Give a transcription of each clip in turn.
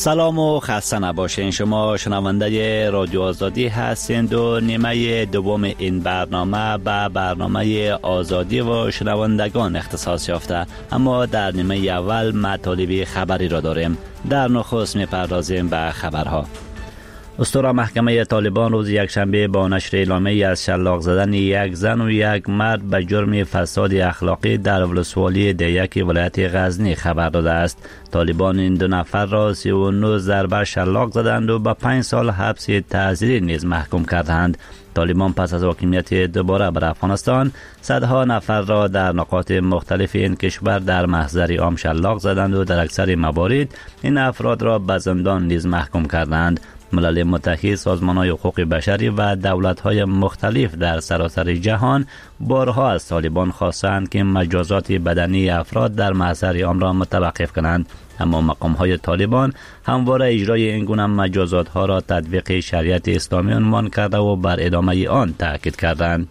سلام و خسته نباشین. شما شنونده رادیو آزادی هستین و نیمه دوم این برنامه به برنامه آزادی و شنوندگان اختصاص یافته، اما در نیمه اول مطالب خبری را داریم. در نخست می‌پردازیم به خبرها. اسطوره محکمه طالبان روز یکشنبه با نشر اعلامیه‌ای از شلاق زدن یک زن و یک مرد به جرم فساد اخلاقی در ولسوالی دیک ولایت غزنی خبر داده است. طالبان این دو نفر را 39 ضربه شلاق زدند و به 5 سال حبس تعزیری نیز محکوم کردند. طالبان پس از حاکمیت دوباره بر افغانستان صدها نفر را در نقاط مختلف این کشور در محضر عام شلاق زدند و در اکثر موارد این افراد را به زندان نیز محکوم کردند. ملل متحد، سازمان‌های حقوق بشری و دولت‌های مختلف در سراسر جهان بارها از طالبان خواستند که مجازات بدنی افراد در محضر عام را متوقف کنند، اما مقام‌های طالبان همواره اجرای این گونه مجازات‌ها را تطبیق شریعت اسلامی عنوان کرده و بر ادامه آن تاکید کردند.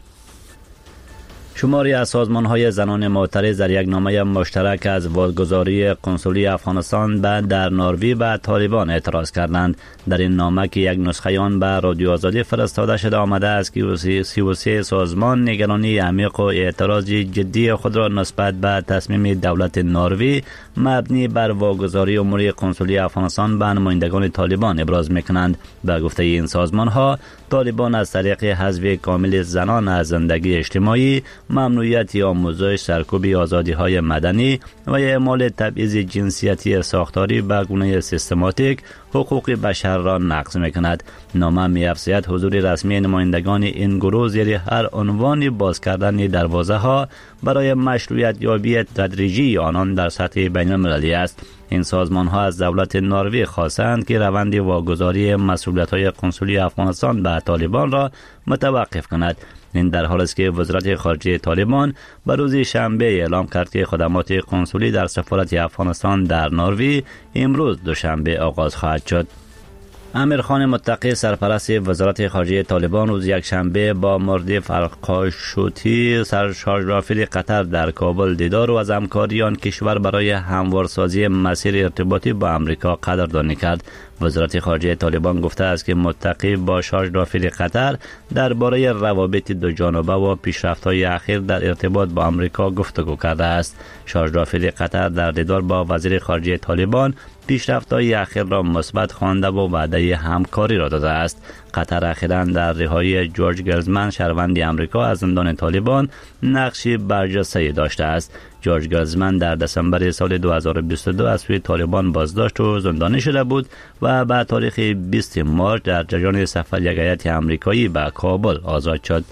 شماری از سازمان‌های زنان معترض در یک نامه مشترک از واگذاری قنسولی افغانستان در نروژ به طالبان اعتراض کردند. در این نامه که یک نسخه آن به رادیو آزادی فرستاده شده آمده است که 33 سازمان نگرانی عمیق و اعتراض جدی خود را نسبت به تصمیم دولت نروژ مبنی بر واگذاری امور قنسولی افغانستان به نمایندگان طالبان ابراز می‌کنند. به گفته این سازمان‌ها، طالبان از طریق حذف کامل زنان از زندگی اجتماعی، ممنوعیت آموزش، سرکوب آزادی‌های مدنی و اعمال تبعیض جنسیتی ساختاری به گونه سیستماتیک حقوق بشر را نقض می‌کند. نامه می‌افزاید حضور رسمی نمایندگان این گروه زیر هر عنوان باز کردن دروازه‌ها برای مشروعیت یابی تدریجی آنان در سطح بین‌المللی است. این سازمان‌ها از دولت نروژ خواستند که روند واگذاری مسئولیت‌های قنسولی افغانستان به طالبان را متوقف کند. این در حالی است که وزارت خارجه طالبان به روز شنبه اعلام کرد که خدمات قنسولی در سفارت افغانستان در نروژ امروز دوشنبه آغاز خواهد شد. امیرخان متقی سرپرست وزارت خارجه طالبان روز یکشنبه با مردف القاشوتی سرشارژرافیل قطر در کابل دیدار و از همکاری آن کشور برای هموارسازی مسیر ارتباطی با امریکا قدردانی کرد. وزارت خارجه طالبان گفته است که متقی با شارژرافیل قطر درباره روابط دو جانبه و پیشرفت‌های اخیر در ارتباط با امریکا گفتگو کرده است. شارژرافیل قطر در دیدار با وزیر خارجه طالبان پیشرفت‌های اخیر را مثبت خوانده و وعده همکاری را داده است. قطر اخیراً در رهایی جورج گلزمن شهروند امریکا از زندان طالبان نقشی برجسته داشته است. جورج گلزمن در دسامبر سال 2022 از سوی طالبان بازداشت و زندانی شده بود و به تاریخ 20 مارس در جریان سفر یک هیئت آمریکایی به کابل آزاد شد.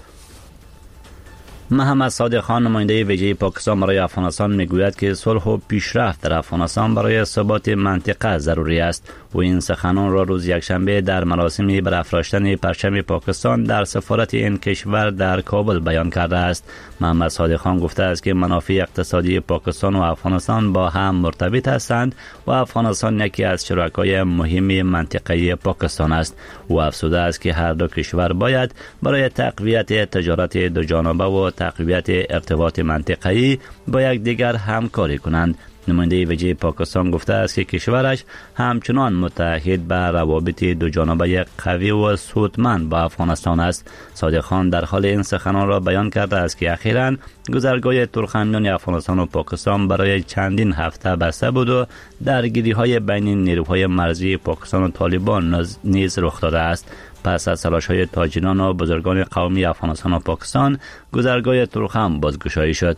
محمد صادق خان نماینده ویژه پاکستان برای افغانستان میگوید که صلح و پیشرفت در افغانستان برای ثبات منطقه ضروری است. و این سخنان را روز یکشنبه در مراسم برافراشتن پرچم پاکستان در سفارت این کشور در کابل بیان کرده است. محمد صادق خان گفته است که منافع اقتصادی پاکستان و افغانستان با هم مرتبط هستند و افغانستان یکی از شرکای مهم منطقه پاکستان است. او افزوده است که هر دو کشور باید برای تقویت تجارت دو جانبه و تقویت ارتباط منطقه‌ای با یکدیگر همکاری کنند. نماینده ویژه پاکستان گفته است که کشورش همچنان متحد به روابط دو جانبه قوی و سودمند با افغانستان است. صادق خان در حال این سخنان را بیان کرده است که اخیراً گذرگاه ترکمنان افغانستان و پاکستان برای چندین هفته بسته بود و درگیری‌های بین نیروهای مرزی پاکستان و طالبان نیز رخ داده است. پس از تلاش‌های تاجران و بزرگان قومی افغانستان و پاکستان گذرگاه ترکم بازگشایی شد.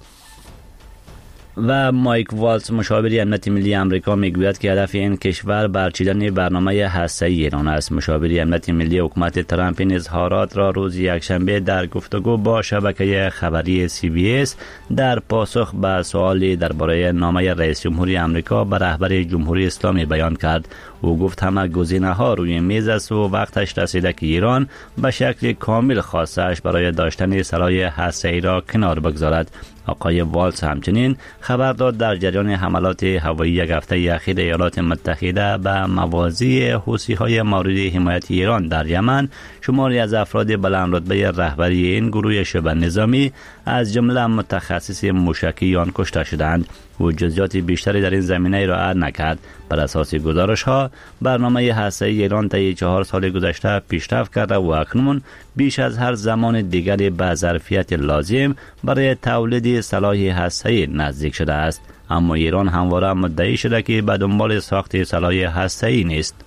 و مایک والتز مشاور امنیت ملی آمریکا میگوید که هدف این کشور برچیدن برنامه هسته‌ای ایران است. مشاور امنیت ملی حکومت ترامپ این اظهارات را روز یکشنبه در گفتگو با شبکه خبری CBS در پاسخ به سوالی درباره نامه رئیس جمهوری آمریکا به رهبر جمهوری اسلامی بیان کرد. او گفت همه گزینه‌ها روی میز است و وقتش رسیده که ایران به شکل کامل خواستش برای داشتن سلاح هسته‌ای را کنار بگذارد. آقای والز همچنین خبر داد در جریان حملات هوایی یک هفته اخیر ایالات متحده به مواضع حوثی‌های مورد حمایت ایران در یمن، شماری از افراد بلند رتبه رهبری این گروه شبه نظامی از جمله متخصص موشکی آن کشته شدند. و جزئیات بیشتری در این زمینه ارائه نکرد. بر اساس گزارش‌ها برنامه هسته‌ای ایران طی 4 سال گذشته پیشرفت کرده و اکنون بیش از هر زمان دیگری به ظرفیت لازم برای تولید سلاح هسته‌ای نزدیک شده است، اما ایران همواره مدعی شده که به دنبال ساخت سلاح هسته‌ای نیست.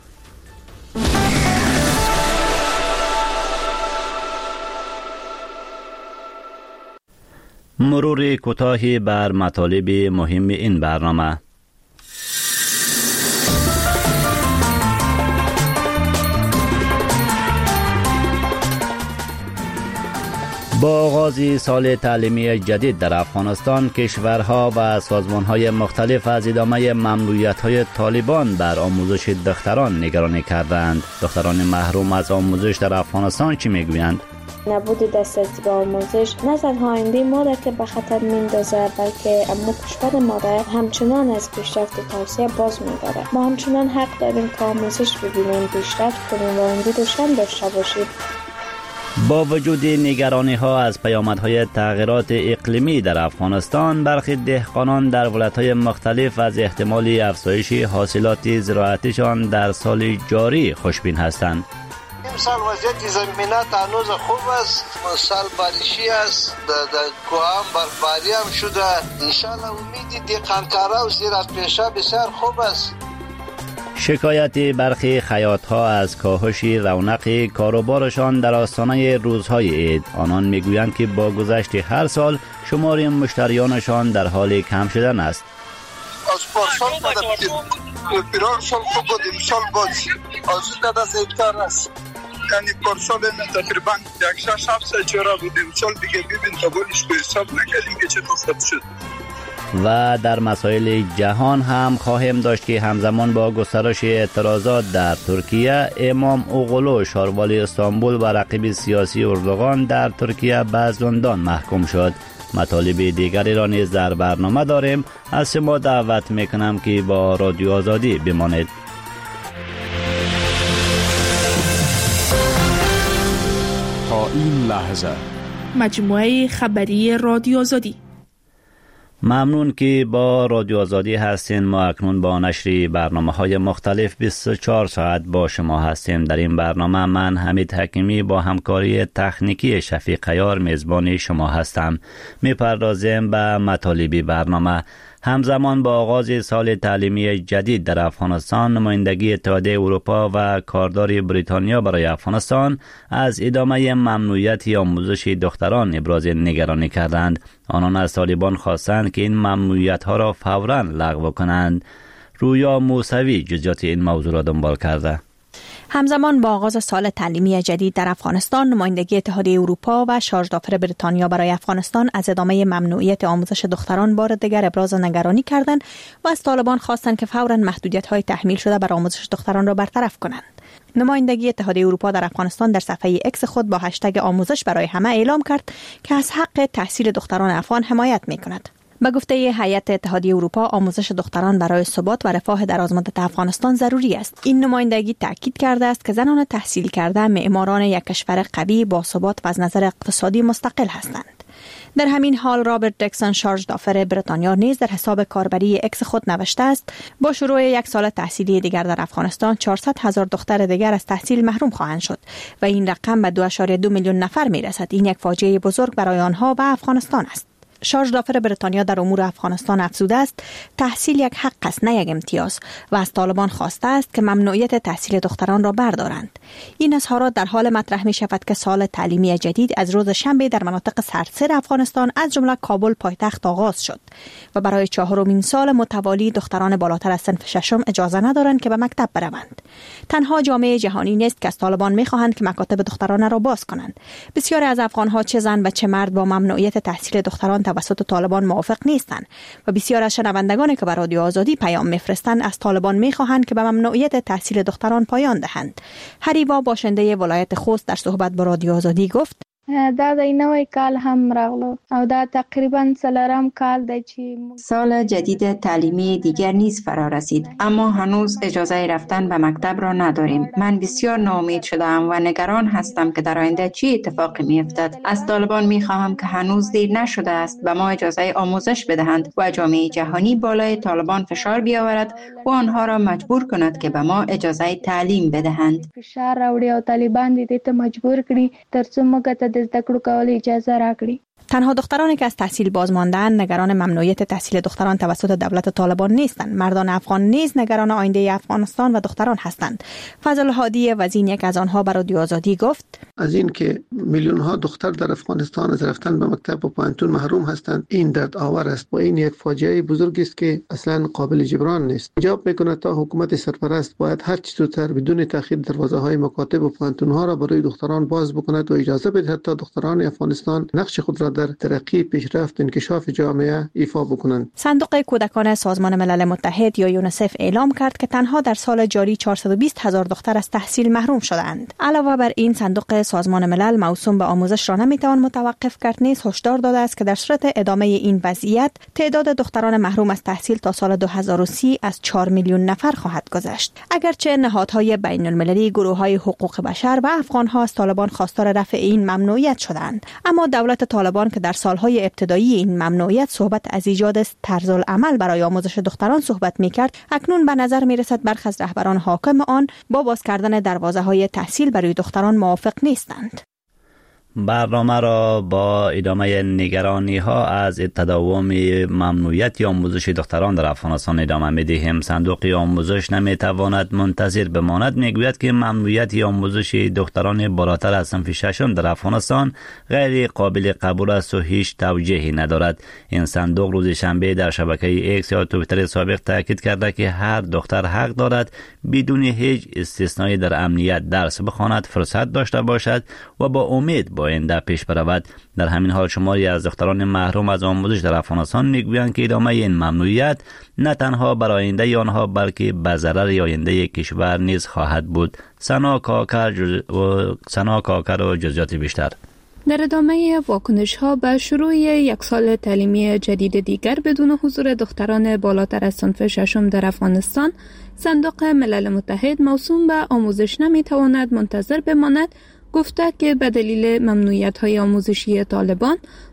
مرور کوتاهی بر مطالب مهم این برنامه. با آغاز سال تعلیمی جدید در افغانستان، کشورها و سازمانهای مختلف از ادامه ممنوعیت‌های طالبان بر آموزش دختران نگرانی کردند. دختران محروم از آموزش در افغانستان چی میگویند؟ نبود دسترسی به آموزش نه تنها آینده ما را که به خطر میندازه، بلکه اما کشور ما را همچنان از پیشرفت و توسعه باز می‌داره. ما همچنان حق داریم که آموزش ببینیم، پیشرفت کنیم و امید روشن داشته باشیم. با وجود نگرانی‌ها از پیامدهای تغییرات اقلیمی در افغانستان، برخی دهقانان در ولایت‌های مختلف از احتمال افزایش حاصلات زراعتشان در سال جاری خوشبین هستند. امسال وضعیت زمینات هنوز خوب است، سال بارشی است، در کوه هم برفباری هم شده. انشالله امیدی دهقانکارا و زراعت‌پیشا بسیار خوب است. شکایت برخی خیاط‌ها از کاهش رونق کاروبارشان در آستانه روزهای عید. آنان میگویند که با گذشت هر سال شمار مشتریانشان در حال کم شدن است. از پارسال پیران سال خوب بود، امسال باز از قدر زیادتر است. یعنی پارسال تقریبا 6-7 چرا بود، امسال دیگه ببین تا بولش به حساب نکردیم که چطور خوب شد. و در مسائل جهان هم خواهیم داشت که همزمان با گسترش اعتراضات در ترکیه، امام اوغلو شاروالی استانبول و رقیب سیاسی اردوغان در ترکیه به زندان محکوم شد. مطالب دیگری را نیز در برنامه داریم. از شما دعوت میکنم که با رادیو آزادی بمانید. تا این لحظه مجموعه خبری رادیو آزادی. ممنون که با رادیو آزادی هستین. ما اکنون با نشر برنامه‌های مختلف 24 ساعت با شما هستیم. در این برنامه من حمید حکیمی با همکاری تکنیکی شفیق عیار میزبان شما هستم. میپردازیم به مطالب برنامه. همزمان با آغاز سال تعلیمی جدید در افغانستان، نمایندگی اتحادیه اروپا و کاردار بریتانیا برای افغانستان از ادامه ممنوعیت آموزش دختران ابراز نگرانی کردند. آنان از طالبان خواستند که این ممنوعیت‌ها را فوراً لغو کنند. رویا موسوی جزئیات این موضوع را دنبال کرده. همزمان با آغاز سال تعلیمی جدید در افغانستان، نمایندگی اتحادیه اروپا و شارژ دافر بریتانیا برای افغانستان از ادامه ممنوعیت آموزش دختران بار دیگر ابراز نگرانی کردند و از طالبان خواستند که فوراً محدودیت‌های تحمیل شده بر آموزش دختران را برطرف کنند. نمایندگی اتحادیه اروپا در افغانستان در صفحه اکس خود با هشتگ آموزش برای همه اعلام کرد که از حق تحصیل دختران افغان حمایت می‌کند. به گفته هیئت اتحادیه اروپا، آموزش دختران برای ثبات و رفاه درازمدت افغانستان ضروری است. این نمایندگی تاکید کرده است که زنان تحصیل کرده معماران یک کشور قوی با ثبات و از نظر اقتصادی مستقل هستند. در همین حال رابرت دکسون شارژ دافر بریتانیا نیز در حساب کاربری اکس خود نوشته است با شروع یک سال تحصیلی دیگر در افغانستان 400,000 دختر دیگر از تحصیل محروم خواهند شد و این رقم به 2.2 میلیون نفر میرسد. این یک فاجعه بزرگ برای آنها و افغانستان است. شارژ دافر بریتانیا در امور افغانستان افزوده است تحصیل یک حق است نه یک امتیاز و از طالبان خواسته است که ممنوعیت تحصیل دختران را بردارند. این اظهارات در حال مطرح می شود که سال تعلیمی جدید از روز شنبه در مناطق سرتاسر افغانستان از جمله کابل پایتخت آغاز شد و برای 4مین سال متوالی دختران بالاتر از صنف ششم اجازه ندارند که به مکتب بروند. تنها جامعه جهانی نیست که از طالبان می خواهند که مکاتب دختران را باز کنند. بسیاری از افغانها چه زن و چه مرد با ممنوعیت تحصیل دختران توسط طالبان موافق نیستند و بسیار از شنوندگانی که به رادیو آزادی پیام میفرستند از طالبان میخواهند که به ممنوعیت تحصیل دختران پایان دهند. هریوا باشنده ولایت خوست در صحبت با رادیو آزادی گفت: دا د نوې کال هم راغلو او دا تقریبا سلرم کال دی چې سال جدید تعلیمی دیگر نیز فرا رسید، اما هنوز اجازه رفتن به مکتب را نداریم. من بسیار ناامید شدم و نگران هستم که در آینده چه اتفاقی می‌افتد. از طالبان می‌خواهم که هنوز دیر نشده است به ما اجازه آموزش بدهند و جامعه جهانی بالای طالبان فشار بیاورد و آنها را مجبور کند که به ما اجازه تعلیم بدهند. فشار راوړي او طالبان دې ته مجبور کړي ترڅو موږ ته د زده کړو کولو اجازه راکړي. تنها دخترانی که از تحصیل باز مانده‌اند نگران ممنوعیت تحصیل دختران توسط دولت طالبان نیستند. مردان افغان نیز نگران آینده افغانستان و دختران هستند. فضل الهادی وزین یک از آنها بر رادیو آزادی گفت: از این که میلیون ها دختر در افغانستان از رفتن به مکتب و پوهنتون محروم هستند، این درد آور است و این یک فاجعه بزرگ است که اصلا قابل جبران نیست. ایجاب میکند تا حکومت سرپرست باید هر چه زودتر بدون تأخیر دروازه های مکاتب و پوهنتون ها را برای دختران باز بکند و اجازه بدهد تا دختران افغانستان نقش خود را در ترقی، پیشرفت و انکشاف جامعه ایفا بکنند. صندوق کودکان سازمان ملل متحد یا یونیسف اعلام کرد که تنها در سال جاری 420,000 دختر از تحصیل محروم شدند. علاوه بر این صندوق سازمان ملل موسوم به آموزش را نمیتوان متوقف کرد نیز هشدار داده است که در صورت ادامه این وضعیت تعداد دختران محروم از تحصیل تا سال 2030 از 4 میلیون نفر خواهد گذشت. اگرچه نهادهای بین المللی، گروه‌های حقوق بشر و افغان‌ها از طالبان خواستار رفع این ممنوعیت شدند، اما دولت طالبان که در سالهای ابتدایی این ممنوعیت صحبت از ایجاد طرزالعمل برای آموزش دختران صحبت می‌کرد، اکنون به نظر می‌رسد برخی از رهبران حاکم آن با باز کردن دروازه‌های تحصیل برای دختران موافق نیستند. برنامه را با ادامه نگرانی ها از تداوم ممنوعیت آموزش دختران در افغانستان ادامه می‌دهیم. صندوق آموزش نمیتواند منتظر بماند. میگوید که ممنوعیت آموزش دختران بالاتر از صنف ششم در افغانستان غیر قابل قبول است و هیچ توجیهی ندارد. این صندوق روز شنبه در شبکه ایکس یا توییتر سابق تاکید کرده که هر دختر حق دارد بدون هیچ استثنایی در امنیت درس بخواند، فرصت داشته باشد و با امید با آینده پیش برود. در همین حال شماری از دختران محروم از آموزش در افغانستان میگویند که ادامه این ممنوعیت نه تنها برای آینده آنها بلکه به ضرر آینده کشور نیز خواهد بود. سنا کاکر و جزئیات بیشتر. در ادامه واکنش‌ها به شروع یک سال تعلیمی جدید دیگر بدون حضور دختران بالاتر از صنف ششم در افغانستان، صندوق ملل متحد موسوم به آموزش نمیتواند منتظر بماند گفته که به دلیل ممنوعیت‌های آموزشی طالبان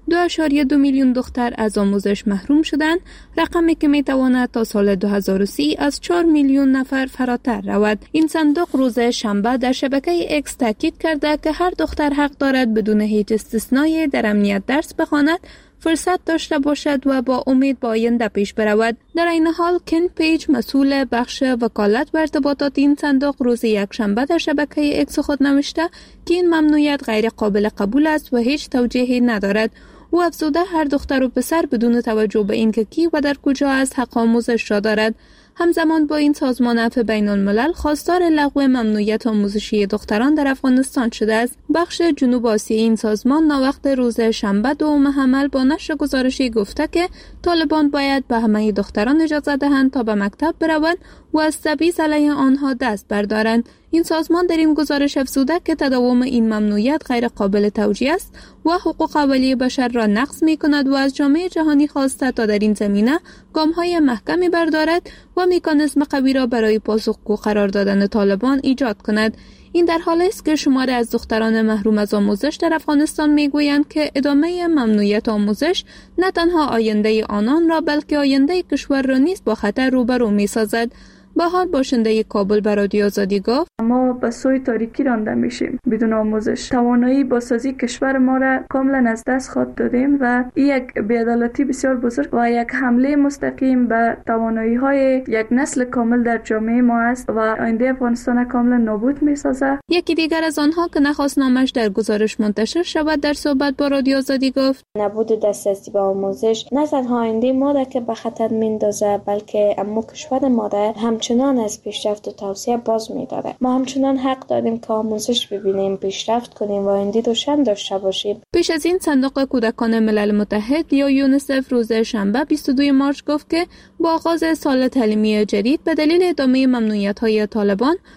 2.2 میلیون دختر از آموزش محروم شدند، رقمی که میتواند تا سال 2030 از 4 میلیون نفر فراتر رود. این صندوق روز شنبه در شبکه اکس تاکید کرده که هر دختر حق دارد بدون هیچ استثنایی در امنیت درس بخواند، فرصت داشته باشد و با امید با آینده پیش برود. در این حال کن پیج مسئول بخش وکالت و ارتباطات این صندوق روز یکشنبه در شبکه اکس خود نوشته که این ممنوعیت غیر قابل قبول است و هیچ توجیهی ندارد. او افزوده هر دختر و پسر بدون توجه به اینکه کی و در کجا است حق آموزش را دارد. همزمان با این سازمان عفو بین الملل خواستار لغو ممنوعیت آموزشی دختران در افغانستان شده است. بخش جنوب آسیایی این سازمان ناوقت روز شنبه 2 حمل با نشر گزارشی گفته که طالبان باید به همه دختران اجازه دهند تا به مکتب بروند و از تبعیض علیه آنها دست بردارند. این سازمان در این گزارش افزوده که تداوم این ممنوعیت غیر قابل توجیه است و حقوق اولیه بشر را نقض می کند و از جامعه جهانی خواسته تا در این زمینه گام‌های محکمی بردارد و مکانیزم قوی را برای پاسخگو قرار دادن طالبان ایجاد کند. این در حالی است که شماری از دختران محروم از آموزش در افغانستان میگویند که ادامه ممنوعیت آموزش نه تنها آینده آنان را بلکه آینده کشور را نیز با خطر روبرو می‌سازد. به حال باشنده کابل به رادیو آزادی گفت: ما به سوی تاریکی رانده میشیم. بدون آموزش توانایی بازسازی کشور ما را کاملا از دست خود دادیم و این یک بی‌عدالتی بسیار بزرگ و یک حمله مستقیم به توانایی های یک نسل کامل در جامعه ما است و آینده افغانستان کاملا نابود میسازه. یکی دیگر از آنها که نخواست نامش در گزارش منتشر شود در صحبت با رادیو آزادی گفت: نبود دسترسی به آموزش نه تنها آینده ما را که به خطر میندازه بلکه اما کشور ما را همچنان از پیشرفت و توسعه باز می‌داره. ما همچنان حق داریم که آموزش ببینیم، پیشرفت کنیم و آینده روشن داشته باشیم. پیش از این صندوق کودکان ملل متحد یا یونیسف روز شنبه 22 مارس گفت که با آغاز سال تعلیمی جدید به دلیل ادامه ممنوعیت‌های طالبان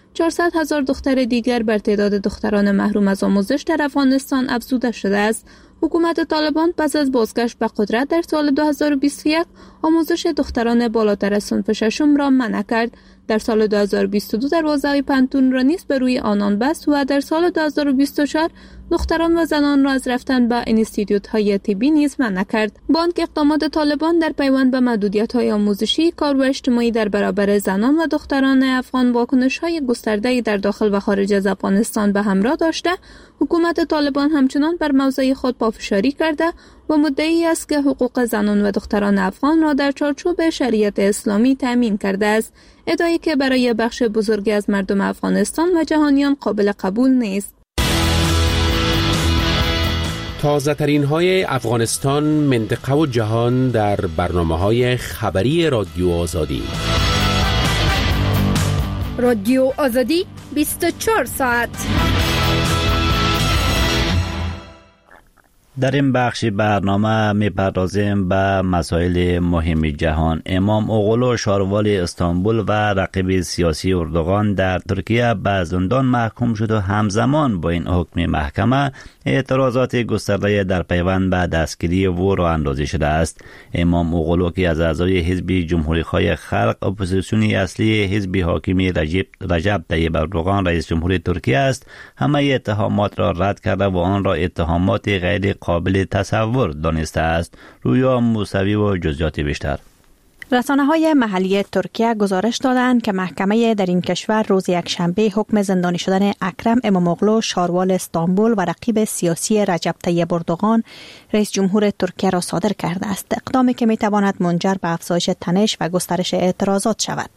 400,000 دختر دیگر بر تعداد دختران محروم از آموزش در افغانستان افزوده شده است. حکومت طالبان پس از بازگشت به قدرت در سال 2021 آموزش دختران بالاتر از صنف ششم را منع کرد. در سال 2022 دروازه پانتون را نیز به روی آنان بست و در سال 2024 دختران و زنان را از رفتن به انستیتوت‌های طبی نیز منع کرد. با آنکه اقدامات طالبان در پیوند به محدودیت‌های آموزشی، کار و اجتماعی در برابر زنان و دختران افغان واکنش‌های گسترده‌ای در داخل و خارج از افغانستان به همراه داشته، حکومت طالبان همچنان بر موضع خود پافشاری کرده و مدعی است که حقوق زنان و دختران افغان را در چارچوب شریعت اسلامی تامین کرده است، ادعایی که برای بخش بزرگی از مردم افغانستان و جهانیان قابل قبول نیست. تازه ترین های افغانستان، منطقه و جهان در برنامه‌های خبری رادیو آزادی. رادیو آزادی 24 ساعت. در این بخش برنامه می‌پردازیم به مسائل مهم جهان. امام اوغلو شاروال استانبول و رقیب سیاسی اردوغان در ترکیه به زندان محکوم شد و همزمان با این حکم محکمه اعتراضات گسترده در پیوند به دستگیری او راه اندازی شده است. امام اوغلو که از اعضای حزب جمهوری‌خواه خلق، اپوزیسیونی اصلی حزب حاکم رجب طیب اردوغان رئیس جمهور ترکیه است، همه اتهامات را رد کرده و آن را اتهامات غیر قابل تصور دانسته است. رویا موسوی و جزئیات بیشتر. رسانه‌های محلی ترکیه گزارش دادند که محکمه در این کشور روز یکشنبه حکم زندانی شدن اکرم اماموغلو شاروال استانبول و رقیب سیاسی رجب طیب اردوغان رئیس جمهور ترکیه را صادر کرده است، اقدامی که می‌تواند منجر به افزایش تنش و گسترش اعتراضات شود.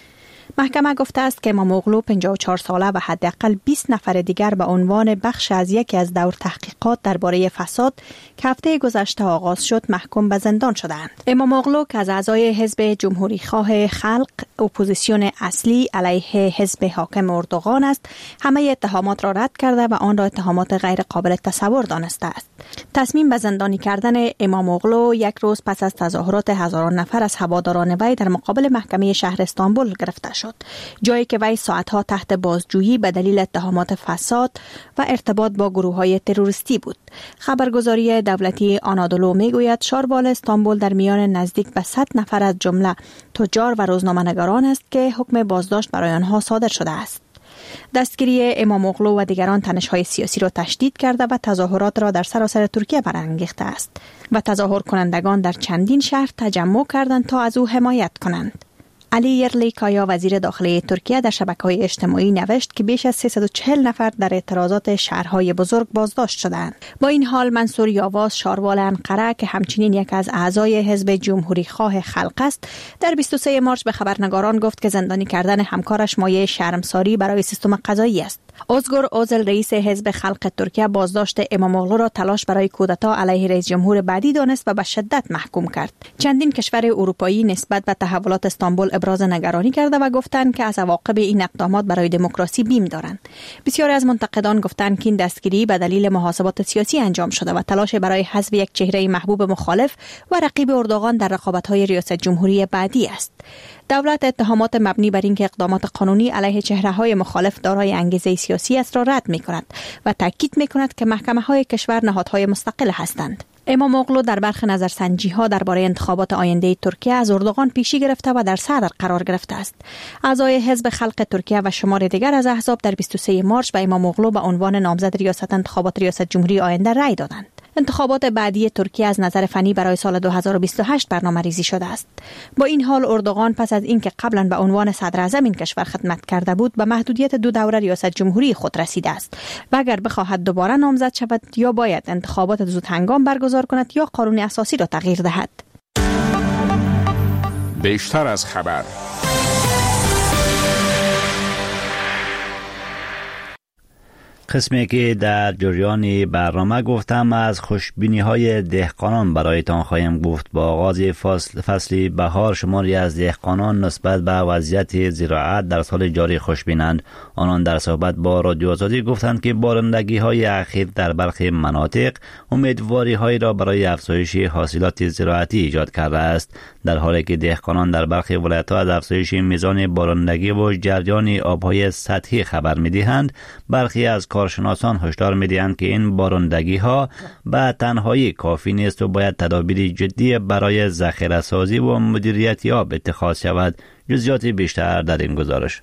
محکمه گفته است که اماموغلو 54 ساله و حداقل 20 نفر دیگر به عنوان بخش از یکی از دور تحقیقات درباره فساد که هفته گذشته آغاز شد محکوم به زندان شدند. اماموغلو که از اعضای حزب جمهوری‌خواه خلق، اپوزیسیون اصلی علیه حزب حاکم اردوغان است، همه اتهامات را رد کرده و آن را اتهامات غیر قابل تصور دانسته است. تصمیم به زندانی کردن اماموغلو یک روز پس از تظاهرات هزاران نفر از هواداران وی در مقابل محکمه شهر استانبول گرفته شد، جایی که وی ساعتها تحت بازجویی به دلیل اتهامات فساد و ارتباط با گروه‌های تروریستی بود. خبرگزاری دولتی آنادولو میگوید شاروال استانبول در میان نزدیک به 100 نفر از جمله تجار و روزنامه‌نگاران است که حکم بازداشت برای آنها صادر شده است. دستگیری اماموغلو و دیگران تنش‌های سیاسی را تشدید کرده و تظاهرات را در سراسر ترکیه برانگیخته است و تظاهر کنندگان در چندین شهر تجمع کردند تا از او حمایت کنند. علی یرلیکایا وزیر داخلی ترکیه در شبکه‌های اجتماعی نوشت که بیش از 340 نفر در اعتراضات شهرهای بزرگ بازداشت شدند. با این حال منصور یاواز شاروال انقره که همچنین یک از اعضای حزب جمهوری‌خواه خلق است، در 23 مارس به خبرنگاران گفت که زندانی کردن همکارش مایه شرمساری برای سیستم قضایی است. ازگور اوزل رئیس حزب خلق ترکیه بازداشت اماموغلو را تلاش برای کودتا علیه رئیس جمهور بعدی دانست و به شدت محکوم کرد. چندین کشور اروپایی نسبت به تحولات استانبول ابراز نگرانی کرده و گفتند که از عواقب این اقدامات برای دموکراسی بیم دارند. بسیاری از منتقدان گفتند که این دستگیری به دلیل محاسبات سیاسی انجام شده و تلاش برای حذف یک چهره محبوب مخالف و رقیب اردوغان در رقابت‌های ریاست جمهوری بعدی است. دولت اتهامات مبنی بر اینکه اقدامات قانونی علیه چهره‌های مخالف دارای انگیزه سیاسی است را رد می‌کند و تاکید می‌کند که محکمه‌های کشور نهادهای مستقل هستند. اماموغلو در برخی نظرسنجی‌ها درباره انتخابات آینده ترکیه از اردوغان پیشی گرفته و در صدر قرار گرفته است. اعضای حزب خلق ترکیه و شمار دیگر از احزاب در 23 مارس به اماموغلو به عنوان نامزد ریاست انتخابات ریاست جمهوری آینده رأی دادند. انتخابات بعدی ترکیه از نظر فنی برای سال 2028 برنامه‌ریزی شده است. با این حال اردوغان پس از اینکه قبلا به عنوان صدر اعظم این کشور خدمت کرده بود، به محدودیت 2 دوره ریاست جمهوری خود رسیده است و اگر بخواهد دوباره نامزد شود یا باید انتخابات زود هنگام برگزار کند یا قانون اساسی را تغییر دهد. بیشتر از خبر. قسمی که در جریان برنامه گفتم از خوشبینی‌های دهقانان برایتان خواهیم گفت. با آغاز فصل بهار شماری از دهقانان نسبت به وضعیت زراعت در سال جاری خوشبینند. آنان در صحبت با رادیو آزادی گفتند که بارندگی‌های اخیر در برخی مناطق امیدواری‌هایی را برای افزایش حاصلات زراعتی ایجاد کرده است، در حالی که دهقانان در برخی ولایت‌ها از افزایش میزان بارندگی و جریان آب‌های سطحی خبر می‌دهند. برخی از کارشناسان هشدار می‌دهند که این بارندگی‌ها به تنهایی کافی نیست و باید تدابیر جدی برای ذخیره‌سازی و مدیریت آب اتخاذ شود. جزئیات بیشتر در این گزارش.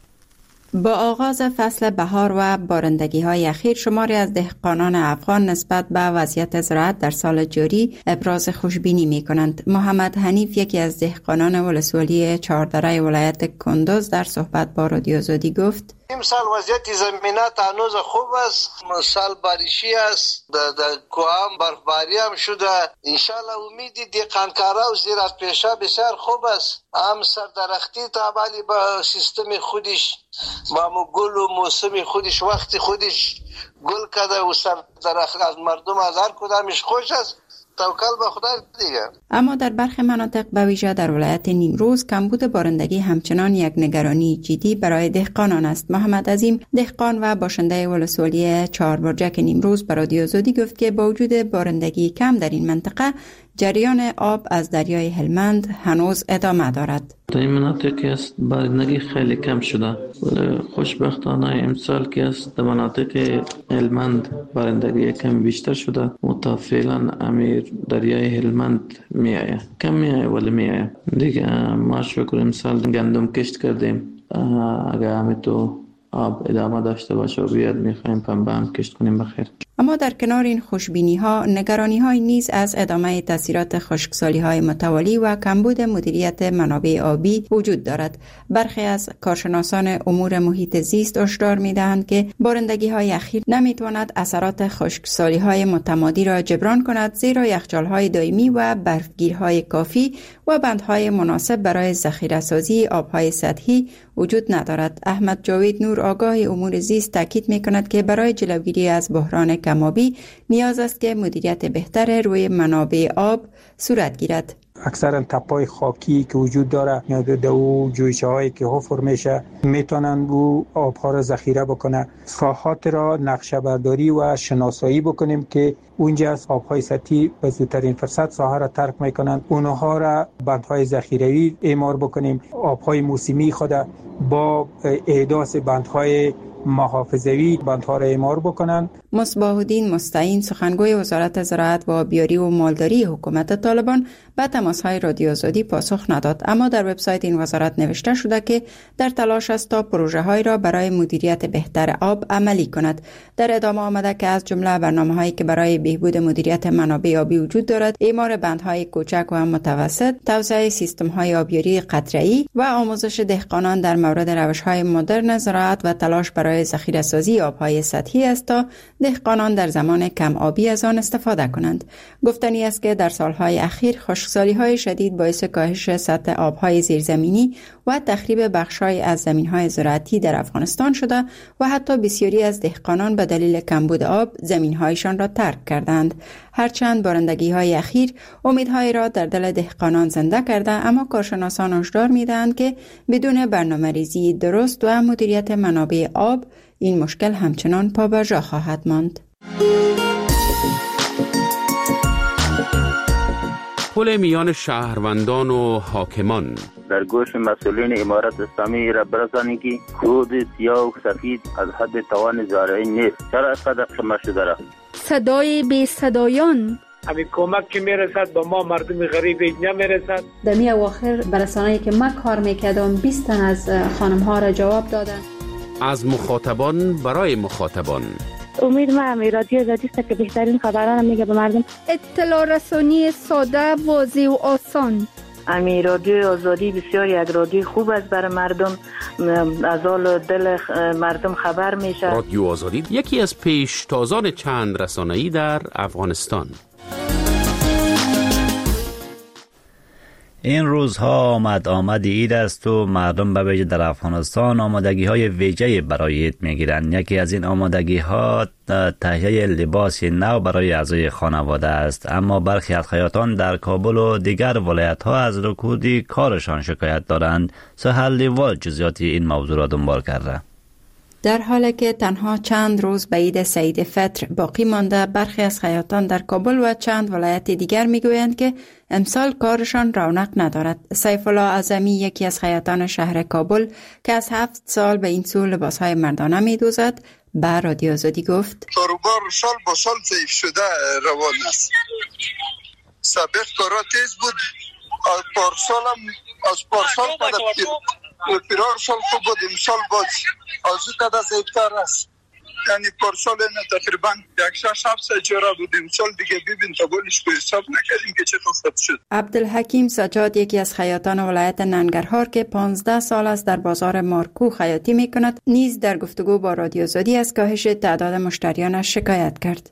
با آغاز فصل بهار و بارندگی‌های اخیر شماری از دهقانان افغان نسبت به وضعیت زراعت در سال جاری ابراز خوشبینی می‌کنند. محمد حنیف یکی از دهقانان ولسوالی چهاردره ولایت کندوز در صحبت با رادیو آزادی گفت: امسال وضعیت زمینات هنوز خوب است، سال بارشی است، در کوام برفباری هم شده. انشالله امیدی دهقانکارا و زراعت پیشا بسیار خوب است. هم سردرختی تابعی با سیستم خودش، با گل و موسم خودش، وقت خودش گل کرده و سردرخت از مردم از هر کدامش خوش است. توکل به خدا دیگه. اما در برخی مناطق به ویژه در ولایت نیمروز کمبود بارندگی همچنان یک نگرانی جدی برای دهقانان است. محمد عظیم دهقان و باشنده ولسوالی چهاربرجک نیمروز به رادیو آزادی گفت که با وجود بارندگی کم در این منطقه جریان آب از دریای هلمند هنوز ادامه دارد. در این مناطق که است بارندگی خیلی کم شده، ولی خوشبختانه امسال که است در مناطق هلمند بارندگی کم بیشتر شده. فعلا امیر دریای هلمند میآید، کم میآید ولی میآید دیگه. ما شکر امسال گندم کشت کردیم، اگر همین آب ادامه داشته باشه و بیاد میخوایم پنبه هم کشت کنیم بخیر. اما در کنار این خوشبینی ها نگرانی های نیز از ادامه تاثیرات خشکسالی های متوالی و کمبود مدیریت منابع آبی وجود دارد. برخی از کارشناسان امور محیط زیست هشدار میدهند که بارندگی های اخیر نمیتواند اثرات خشکسالی های متمادی را جبران کند، زیرا یخچال های دائمی و برفگیرهای کافی و بندهای مناسب برای ذخیره سازی آبهای سطحی وجود ندارد. احمد جاوید نور آگاه امور زیست تاکید میکند که برای جلوگیری از بحران کم‌آبی نیاز است که مدیریت بهتر روی منابع آب صورت گیرد. اکثرا تپای خاکی که وجود داره یا دو جویچه هایی که حفر میشه میتونن او آبها را ذخیره بکنه. ساحات را نقشه برداری و شناسایی بکنیم که اونجا از آبهای سطحی به زودترین فرصت ساحه را ترک میکنن، اونها را بندهای ذخیروی اعمار بکنیم. آبهای موسمی خود با احداث بندهای محافظوی بندها را اعمار بکنند. مصباح الدین مستعین سخنگوی وزارت زراعت و آبیاری و مالداری حکومت طالبان به تماس‌های رادیو آزادی پاسخ نداد، اما در وبسایت این وزارت نوشته شده که در تلاش است تا پروژه‌هایی را برای مدیریت بهتر آب عملی کند. در ادامه آمده که از جمله برنامه‌هایی که برای بهبود مدیریت منابع آبی وجود دارد، اعمار بندهای کوچک و متوسط، توسعه سیستم‌های آبیاری قطره‌ای و آموزش دهقانان در مورد روش‌های مدرن زراعت و تلاش برای ذخیره‌سازی آب‌های سطحی است تا دهقانان در زمان کم آبی از آن استفاده کنند. گفتنی است که در سالهای اخیر خشکسالی‌های شدید باعث کاهش سطح آب‌های زیرزمینی و تخریب بخش‌های از زمین‌های زراعتی در افغانستان شده و حتی بسیاری از دهقانان به دلیل کمبود آب زمین‌هایشان را ترک کردند. هرچند بارندگی‌های اخیر امیدهای را در دل دهقانان زنده کرده، اما کارشناسان هشدار می‌دهند که بدون برنامه‌ریزی درست و مدیریت منابع آب این مشکل همچنان پابرجا خواهد ماند. پل میان شهروندان و حاکمان در گوش مسئولین امارت اسلامی را برسانی که کود سیاه و سفید از حد توان زارعی نیست. چرا اینقدر شما شده را؟ صدای بی صدایان همین کمک که میرسد به ما مردم غریب نمیرسد. در می اواخر برسانه‌ای که من کار میکردم 20 تن از خانم ها را جواب دادن. از مخاطبان برای مخاطبان. امید ما رادیو آزادی است که بهترین خبران میگه به مردم. اطلاع رسانی ساده، واضح و آسان. رادیو آزادی بسیار یک رادیو خوب است برای مردم، از حال دل مردم خبر میشه. رادیو آزادی یکی از پیشتازان چند رسانه‌ای در افغانستان. این روزها آمد عید است و مردم به ویژه در افغانستان آمادگی های ویژه برای عید میگیرند. یکی از این آمادگی ها تهیه لباس نو برای اعضای خانواده است، اما برخی از خیاطان در کابل و دیگر ولایت ها از رکود کارشان شکایت دارند. سهل لیوال جزئیات این موضوع را دنبال کرده. در حالی که تنها چند روز به عید سعید فطر باقی مانده، برخی از خیاطان در کابل و چند ولایت دیگر میگویند که امسال کارشان رونق ندارد. سیف الله اعظمی، یکی از خیاطان شهر کابل که از 7 سال به این سو لباسهای مردانه میدوزد، به رادیو آزادی گفت: کاروبار سال با سال ضعیف شده روان است. سابق کارا تیز بود، از پارسال پیرار سال خوب بود، امسال باز از او تا ضعیفتر است. یعنی پارسال تقریبا 6-7 جوره بود، امسال دیگه ببین تا گلش به حساب نکردیم که چه خود شد. عبدالحکیم سجاد، یکی از خیاطان ولایت ننگرهار که 15 سال است در بازار مارکو خیاطی میکند، نیز در گفتگو با رادیو آزادی از کاهش تعداد مشتریانش شکایت کرد.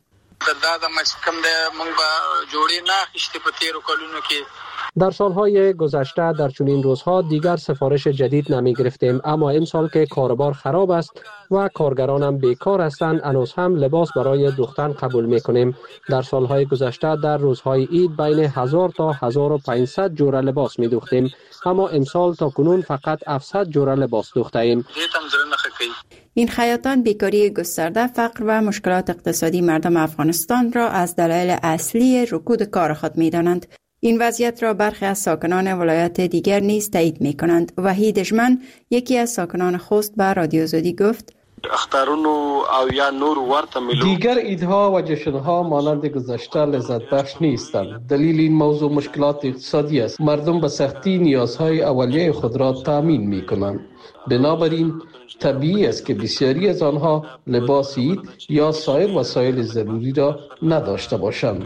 در سالهای گذشته در چنین روزها دیگر سفارش جدید نمی گرفتیم، اما امسال که کاروبار خراب است و کارگرانم بیکار هستند، هنوز هم لباس برای دوختن قبول می کنیم. در سالهای گذشته در روزهای عید بین 1000 تا 1500 جوره لباس می دوختیم، اما امسال تا کنون فقط 700 جوره لباس دوخته ایم. این خیاطان بیکاری گسترده، فقر و مشکلات اقتصادی مردم افغانستان را از دلایل اصلی رکود کار خود می دانند. این وضعیت را برخی از ساکنان ولایت دیگر نیز تایید می کنند. وحید اجمن، یکی از ساکنان خوست، به رادیو آزادی گفت: دیگر عیدها و جشنها مانند گذشته لذت بخش نیستند. دلیل این موضوع مشکلات اقتصادی است. مردم به سختی نیازهای اولیه خود را تامین می کنند. بنابراین طبیعی است که بسیاری از آنها لباس عید یا سایر وسایل ضروری را نداشته باشند.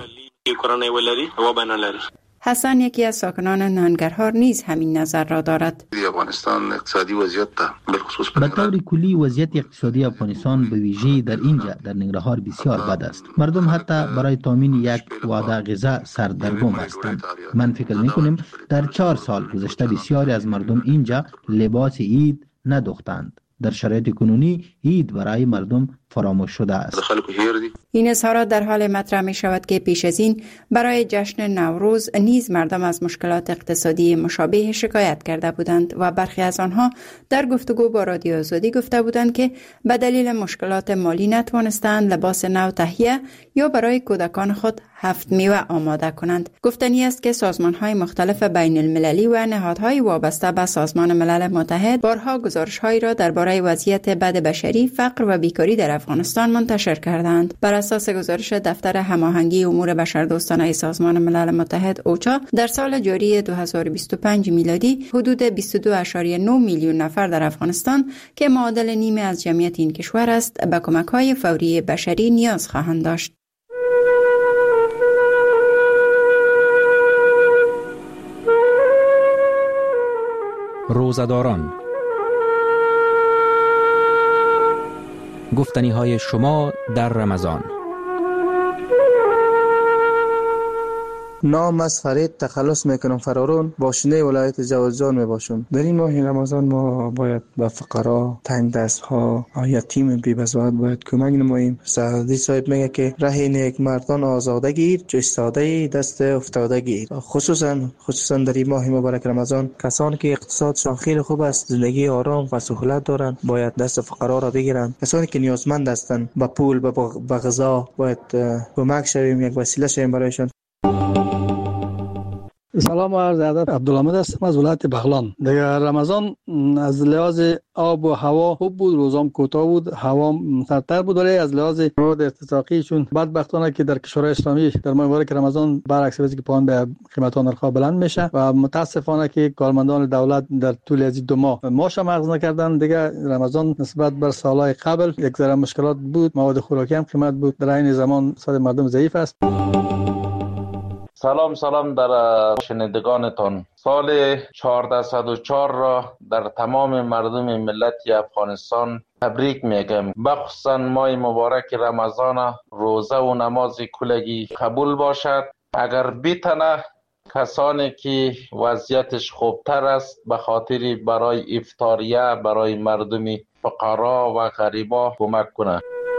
حسن، یکی از ساکنان ننگرهار، نیز همین نظر را دارد. افغانستان اقتصادی وضعیت به طور کلی وضعیت اقتصادی افغانستان به ویژه در اینجا در ننگرهار بسیار بد است. مردم حتی برای تامین یک وعده غذا سردرگم هستند. من فکر می‌کنم در 4 سال گذشته بسیاری از مردم اینجا لباس عید ندوختند. در شرایط کنونی عید برای مردم فراموش شده است. این اظهارات در حال مطرح می شود که پیش از این برای جشن نوروز نیز مردم از مشکلات اقتصادی مشابه شکایت کرده بودند و برخی از آنها در گفتگو با رادیو آزادی گفته بودند که به دلیل مشکلات مالی نتوانستند لباس نو تهیه یا برای کودکان خود هفت میوه آماده کنند. گفتنی است که سازمان‌های مختلف بین المللی و نهادهای وابسته به سازمان ملل متحد بارها گزارش‌هایی را درباره وضعیت بد بشری، فقر و بیکاری در افغانستان منتشر کردند. بر اساس گزارش دفتر هماهنگی امور بشردوستانه سازمان ملل متحد اوچا، در سال جاری 2025 میلادی حدود 22.9 میلیون نفر در افغانستان که معادل نیمه از جمعیت این کشور است، به کمک‌های فوری بشری نیاز خواهند داشت. روزه‌داران، گفتنی‌های شما در رمضان. نام از فرید تخلص میکنم فرارون، باشنده ولایت جوزجان میباشم. در این ماه رمضان ما باید به فقرا، تنگ دست ها، یتیم بی بزاعت باید کمک نماییم. سعدی صاحب میگه که ره نیک مردان آزاده گیر، چو ایستاده دست افتاده گیر. خصوصا در این ماه مبارک رمضان، کسانی که اقتصاد شاخیر خوب است، زندگی آرام و سهولت دارند، باید دست فقرا را بگیرند. کسانی که نیازمند هستند، به پول، به غذا باید کمک شویم، یک وسیله شویم برایشان. سلام و عرض ادب. عبدالحمید هستم از ولایت بغلان. در رمضان از لحاظ آب و هوا خوب بود، روزام کوتاه بود، هوا سردتر بود، ولی از لحاظ مواد ارتزاقی چون بدبختانه که در کشورهای اسلامی در ماه مبارک رمضان برعکس وضعی که پایان به قیمت نرخ‌ها بلند میشه و متاسفانه که کارمندان دولت در طول از 2 ماه معاش مغز نکردن. دیگه رمضان نسبت بر سالهای قبل یک ذره مشکلات بود، مواد خوراکی هم قیمت بود، در این زمان اقتصاد مردم ضعیف است. سلام در شنیدگانتان. سال 1404 را در تمام مردم ملت افغانستان تبریک میگم. بخصوصا ماه مبارک رمضان، روزه و نماز کلگی قبول باشد. اگر بیتنه کسانی که وضعیتش خوبتر است به خاطر برای افطاریه برای مردم فقرا و غریبا کمک کنه.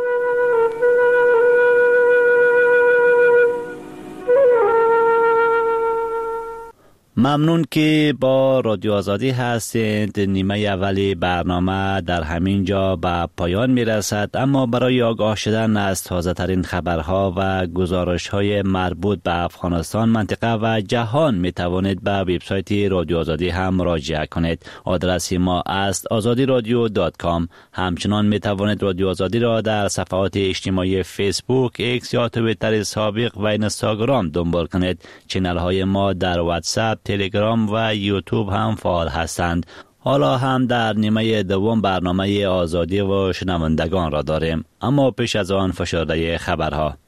ممنون که با رادیو آزادی هستید. نیمه اولی برنامه در همین جا به پایان می رسد، اما برای آگاه شدن از تازه ترین خبرها و گزارش های مربوط به افغانستان، منطقه و جهان می توانید به وبسایت رادیو آزادی هم مراجعه کنید. آدرس ما است azadiradio.com. همچنان می توانید رادیو آزادی را در صفحات اجتماعی فیسبوک، ایکس یا توییتر سابق و اینستاگرام دنبال کنید. چینل های ما در واتساپ، تلگرام و یوتیوب هم فعال هستند. حالا هم در نیمه دوم برنامه آزادی و شنوندگان را داریم، اما پیش از آن فشرده خبرها.